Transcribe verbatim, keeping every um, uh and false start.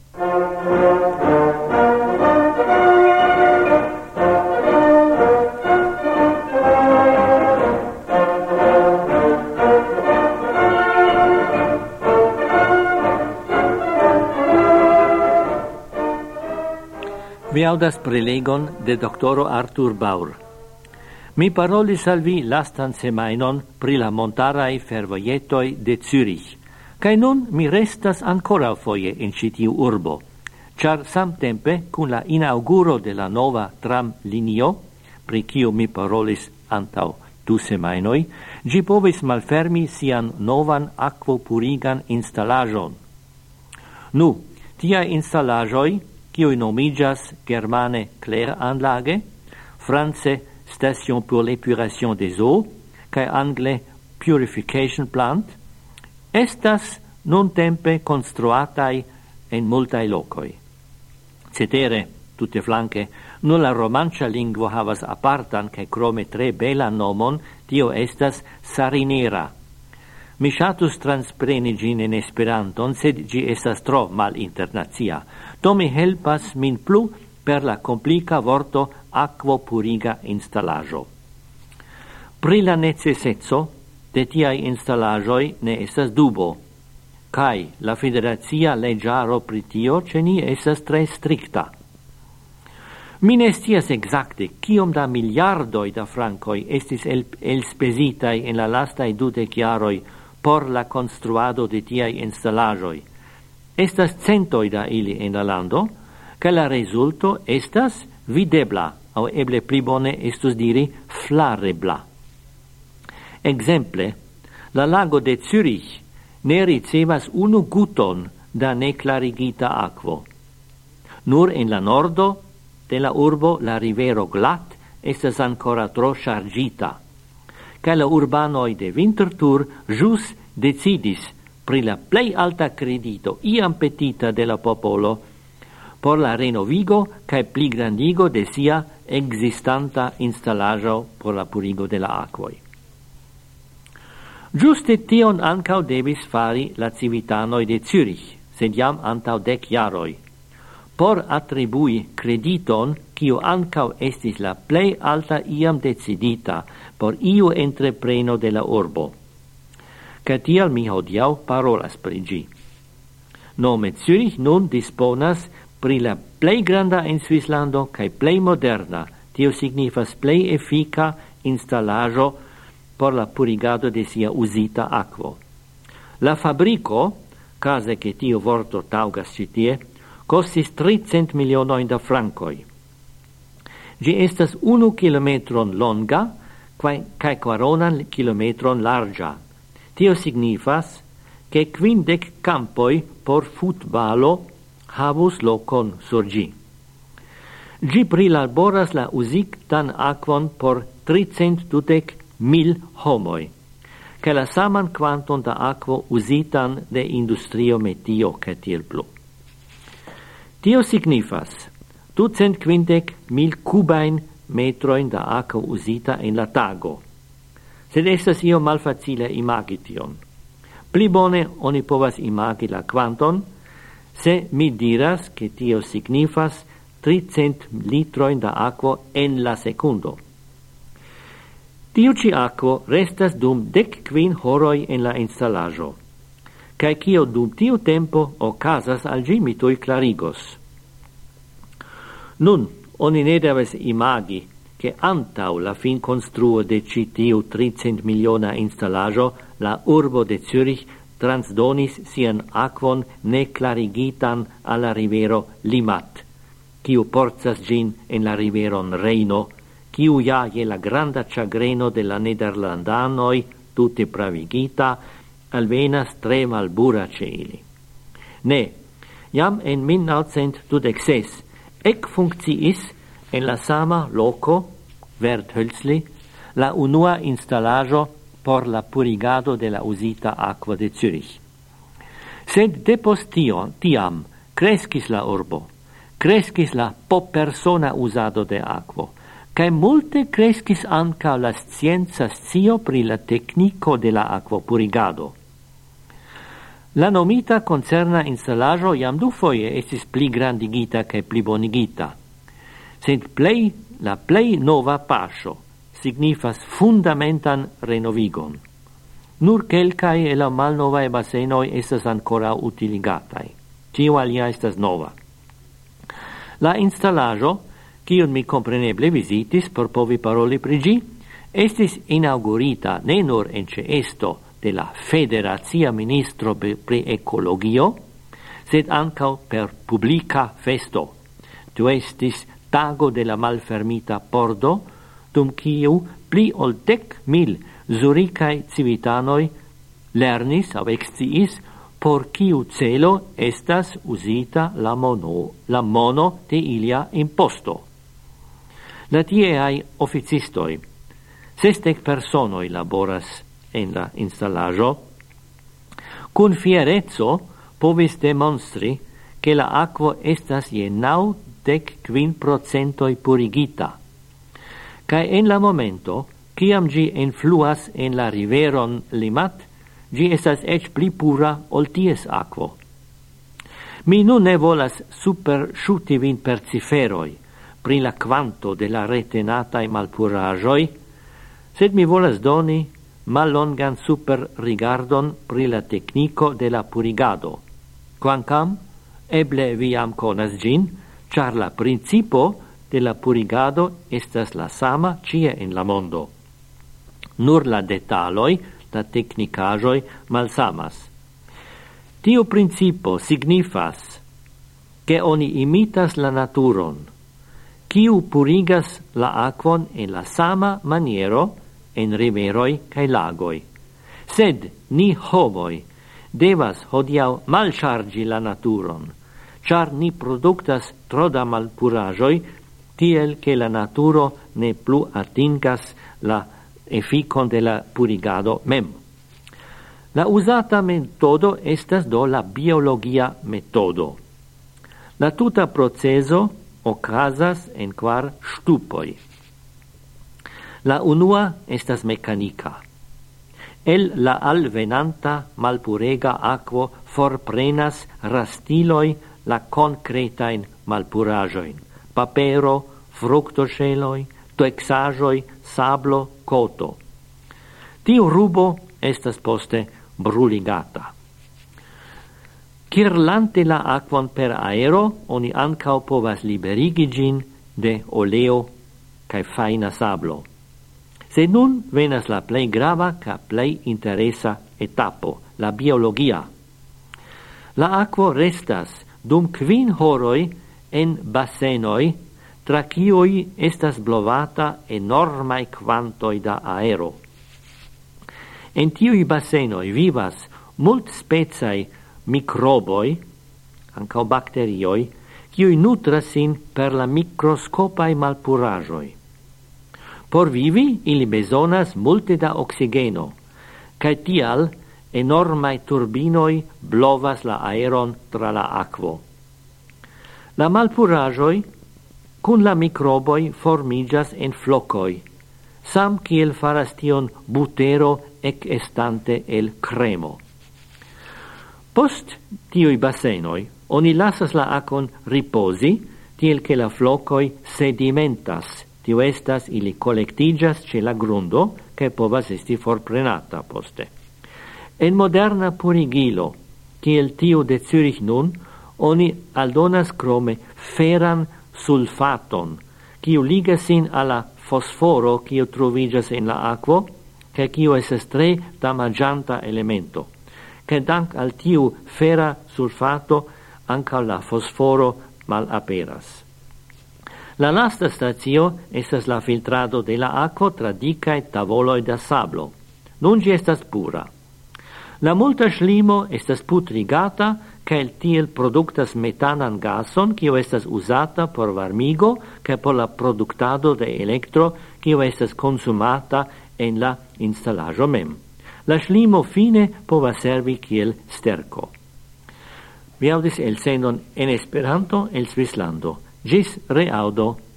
Vi audas prelegon de doctoro Arthur Baur. Mi parolis al vi lastan semainon pri la montarai fervoietoi de Zürich, cae nun mi restas ancora foie in citiu urbo, char samtempe cun la inauguro de la nova tram linio, pri cio mi parolis antau du semainoi, gi povis malfermi sian novan aquo purigan installajon. Nu, tia installajoi, kiui nomigas germane Kläranlage, france Station pour l'épuration des eaux, cae angle Purification Plant, estas nun tempe construatai en multae locoi. Cetere, tutte flanque, nur la romancia lingvo havas apartan cae crome tre belan nomon, tio estas Sarinera. Mi shatus transpreni gin in Esperanton, sed gi estas tro mal internazia. Do mi helpas min plu per la complica vorto aquo puriga installajo. Pri la necessetzo de tiai installajoi ne estas dubo, cae la federazia legiaro pri tio ceni estas tre stricta. Mi ne scias exacte kiom da miliardoi da francoi estis el, elspesitai in la lastai dudec jaroi por la construado de tiai installajoi. Estas centoi da ili in la lando, ca la resulto estas videbla, au eble pli bone estus diri flarebla. Exemple, la lago de Zürich ne ricevas unu guton da neclarigita aquo. Nur in la nordo de la urbo la rivero Glatt estas ancora tro chargita, ca la urbanoi de Winterthur jus decidis pri la plei alta credito iam petita de la popolo por la renovigo cae pli grandigo de sia existanta installajo por la purigo de la aquoi. Giuste tion ancau devis fari la civitanoi de Zürich, sed jam antau dec jaroi, por attribui crediton quio ancau estis la plei alta iam decidita por iu entrepreno de la urbo. Ca tial mi hodiau parolas pri gi. Nome Zürich nun disponas pri la plei granda in Svislando cae plei moderna, tio signifas plei effica installajo por la purigado de sia usita aquo. La fabrico, case che tio vorto taugas citie, costis tricent milionoin da francoi. Gi estas unu kilometron longa, cae quaronan kilometron larga. Tio signifas che quindec campoi por futbalo havus locon sur gi. Gi prilaboras la usitan aquon por tricent dudec mil homoi, che la saman quanton da aquo usitan de industrio metio che tiel plu. Tio signifas ducent quindec mil cubain metroin da aquo usita in la tago. Sed estas io malfacile imagi tion. Pli bone oni povas imagi la quanton, se mi diras che tio signifas tricent litroin da aquo en la secundo. Tiu ci aquo restas dum dec quin horoi en la installajo, cae cio dum tiu tempo ocasas al gi mi tui clarigos. Nun, oni ne deves imagi che antau la fin construo de citiu tricent miliona installajo, la urbo de Zürich transdonis sian aquon neclarigitan alla rivero Limat, quiu portas gin en la riveron Reino, quiu ja je la granda chagreno de la Nederlandanoi tutte pravigita, alvenas tre malbura ceili. Ne, jam en mil naŭcent dudek ses ec funcciis en la sama loco, Werthölzli, la unua installajo por la purigado de la usita aqua de Zürich. Sed depost tion, tiam, crescis la urbo, crescis la po persona usado de aquo, cae multe crescis anca la scienza scio pri la tecnico de la aquo purigado. La nomita concerna installajo iam du foie estis pli grandigita che pli bonigita. Sed plei, la plei nova pascio signifas fundamentan renovigon. Nur quelcae e la malnovae basenoi estas ancora utiligatai. Cio alia estas nova. La installajo, kiun mi compreneble visitis por povi paroli prigi, estis inaugurita ne nur en ceesto de la Federazia Ministro pri Ecologio, sed ancau per publica festo. Tu estis tago de la malfermita pordo, dum kiu pli ol dec mil zuricae civitanoi lernis au exciis por kiu celo estas usita la mono, la mono de ilia imposto. La tieai officistoi, sestec personoi laboras en la installajo, cun fierezzo povis demonstri che la aquo estas je nau dec quin procentoi purigita, cae en la momento, ciam gi influas en la riveron Limat, gi estas ec pli pura ol ties aquo. Mi nun ne volas supersciuti vin per ciferoi, pri la quanto de la retenatai malpurajoi, sed mi volas doni mallongan super rigardon pri la tecnico de la purigado. Quancam, eble viam conas gin, char la principo de la purigado estas la sama cie en la mondo. Nur la detaloi, la tecnicajoi malsamas. Tio principo signifas che oni imitas la naturon, kiu purigas la aquon en la sama maniero en riveroi cae lagoi. Sed ni homoi devas hodiau malchargi la naturon, char ni productas troda malpurajoi, tiel che la naturo ne plu atingas la efficon de la purigado mem. La usata metodo estas do la biologia metodo. La tuta proceso ocasas en quar stupoi. La unua estas mecanica. El la alvenanta malpurega aquo forprenas rastiloi la concretain malpurajoin, papero, fructoceloi, toexajoi, sablo, coto. Tiu rubo estas poste bruligata. Kirlante la aquon per aero, oni ancau povas liberigi gin de oleo cae faina sablo. Se nun venas la plei grava ca plei interesa etapo, la biologia. La aquo restas dum quin horoi en basenoi, tra cioi estas blovata enormae quantoi da aero. En tiui basenoi vivas mult specai microboi, ancao bacterioi, cioi nutrasin per la microscopae malpurajoi. Por vivi, ili besonas multe da oxigeno, cae tial enormae turbinoi blovas la aeron tra la aquo. La malpurajoi, cun la microboi formigas en flocoi, sam kiel faras tion butero ec estante el cremo. Post tiui basenoi, oni lasas la aquon riposi, tiel che la flocoi sedimentas, tio estas ili collectigas ce la grundo, che povas esti forprenata poste. En moderna purigilo, kiel tiu de Zürich nun, oni aldonas crome feran sulfaton, kiu ligasin alla fosforo kiu trovigas en la aquo, che kiu estes tre damagianta elemento, che dank al tiu fera sulfato anca la fosforo mal aperas. La lasta statio estas la filtrado de la aquo tra dicae tavoloi da sablo. Nun gi estas pura. La multa slimo estas putrigata, che el tiel productas metanan gason, kio estas usata por varmigo, che por la productado de electro, kio estas consumata en la installajo mem. La slimo fine povas servi kiel sterco. Vi audis el sendon en Esperanto el Svislando. Gis reaudo.